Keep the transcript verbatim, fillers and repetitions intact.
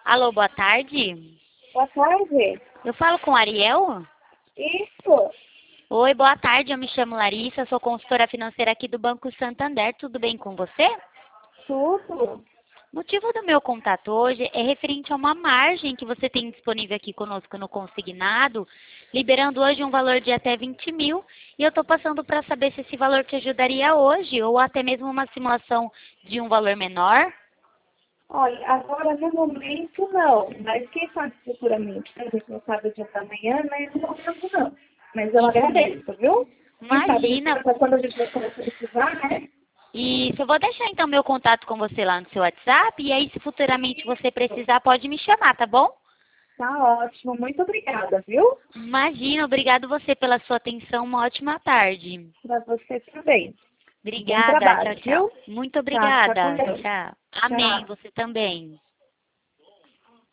Alô, boa tarde. Boa tarde. Eu falo com o Ariel? Isso. Oi, boa tarde. Eu me chamo Larissa, sou consultora financeira aqui do Banco Santander. Tudo bem com você? Tudo. O motivo do meu contato hoje é referente a uma margem que você tem disponível aqui conosco no consignado, liberando hoje um valor de até vinte mil, e eu estou passando para saber se esse valor te ajudaria hoje, ou até mesmo uma simulação de um valor menor. Olha, agora no momento não, mas quem sabe futuramente, a gente não sabe o dia da manhã, mas no momento não. Mas eu agradeço, viu? Quem sabe Imagina. depois, quando a gente vai começar a precisar, né? Isso, eu vou deixar então meu contato com você lá no seu WhatsApp, e aí se futuramente você precisar, pode me chamar, tá bom? Tá ótimo, muito obrigada, viu? Imagina, obrigado você pela sua atenção, uma ótima tarde. Para você também. Bom Obrigada, tchau, trabalho, tchau. viu? Muito Tá, fica com obrigada, Deus. tchau. Amém, Tchau. você também.